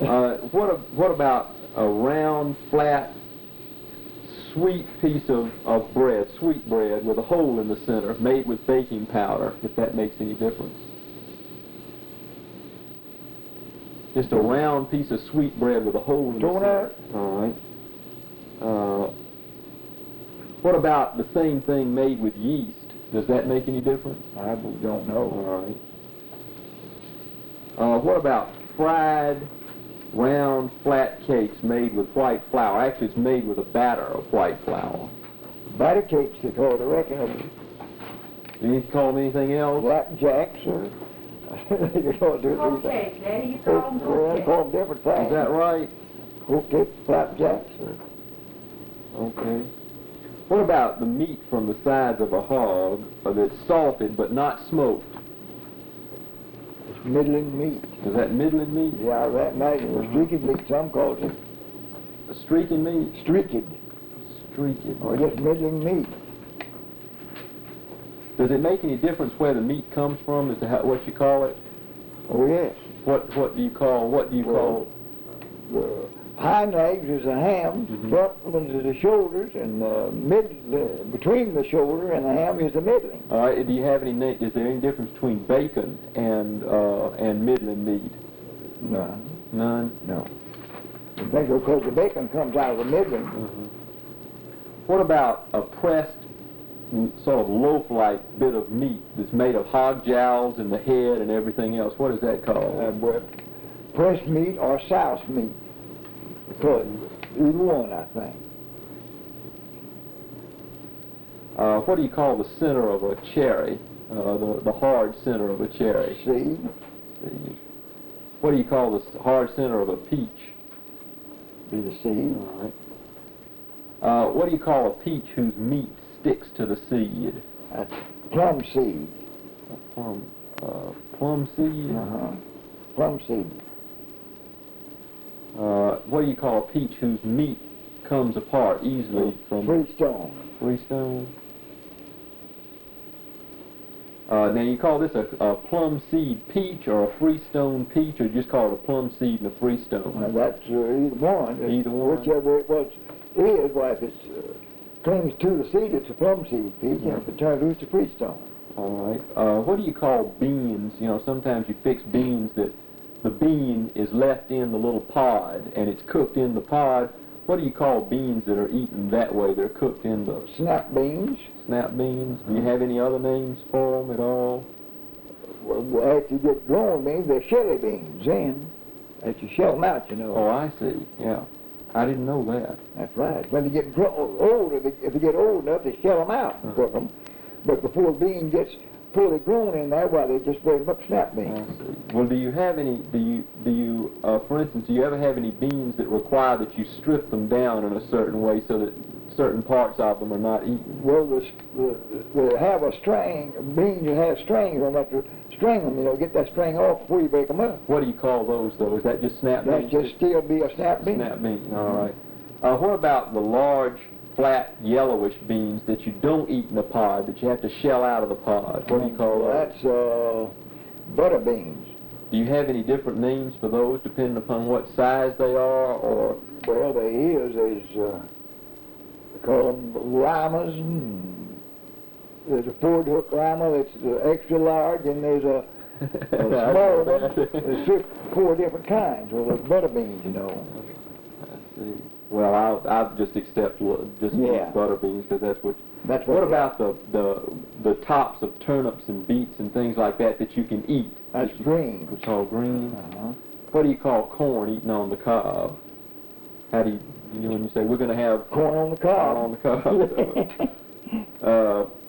What about a round, flat, sweet piece of bread, sweet bread with a hole in the center, made with baking powder, if that makes any difference? Just a round piece of sweet bread with a hole in the center. All right. What about the same thing made with yeast? Does that make any difference? I don't know. All right. What about fried, round, flat cakes made with white flour? Actually, it's made with a batter of white flour. Batter cakes, they call it, I reckon. Do you call them anything else? Flapjacks, or you call it different things. Daddy, you call them They call them different things. Is that right? Cookies, flapjacks, or... Okay. What about the meat from the sides of a hog that's salted but not smoked? It's middling meat. Is that middling meat? Yeah, that night it was streaked meat, some calls it. A streaking meat? Streaked. Streaking. Or just middling meat. Does it make any difference where the meat comes from as to what you call it? Oh, yes. What do you call the hind legs is the ham, front ones is the shoulders, and between the shoulder and the ham is the middling. All right. Do you have any? Is there any difference between bacon and middling meat? No. None. No. Because the bacon comes out of the middling. What about a pressed, sort of loaf-like bit of meat that's made of hog jowls and the head and everything else? What is that called? Pressed meat or souse meat. Either one, I think. What do you call the center of a cherry? The hard center of a cherry? Seed. Seed. What do you call the hard center of a peach? Be the seed. All right. What do you call a peach whose meat sticks to the seed? That's plum seed. Plum seed? Plum seed. What do you call a peach whose meat comes apart easily from... Freestone. Freestone. Now you call this a plum seed peach or a freestone peach, or just call it a plum seed and a freestone? That's either one. Either one? Whichever it is, well, if it clings to the seed, it's a plum seed peach, and if it turns loose, it's a freestone. All right. What do you call beans? You know, sometimes you fix beans that the bean is left in the little pod, and it's cooked in the pod. What do you call beans that are eaten that way? They're cooked in the... Snap beans. Snap beans. Do you have any other names for them at all? Well, after you get growing beans, they're shelly beans then. After you shell them out, you know. Oh, I see. Yeah. I didn't know that. That's right. When they get old, if they get old enough, they shell them out and cook them. But before the bean gets fully grown in there, well, they just bring them up snap beans. I see. Well, do you have any, for instance, do you ever have any beans that require that you strip them down in a certain way so that certain parts of them are not eaten? Well, they have a string, beans that have strings on them, to string them, you know, get that string off before you bake them up. What do you call those, though? Is that just snap beans? That just still be a snap bean. Snap bean, all right. What about the large, flat, yellowish beans that you don't eat in the pod, that you have to shell out of the pod? What do you call those? That's butter beans. Do you have any different names for those depending upon what size they are, or? Well, they call them limas, and there's a Ford hook lima that's extra large, and there's a small one. There's 4 different kinds. Well, there's butter beans, you know. I see. Well, I'll just accept butter beans because that's what. What about the tops of turnips and beets and things like that you can eat? That's green. It's called green. What do you call corn eaten on the cob? How do you when you say we're going to have corn on the cob? Corn on the cob.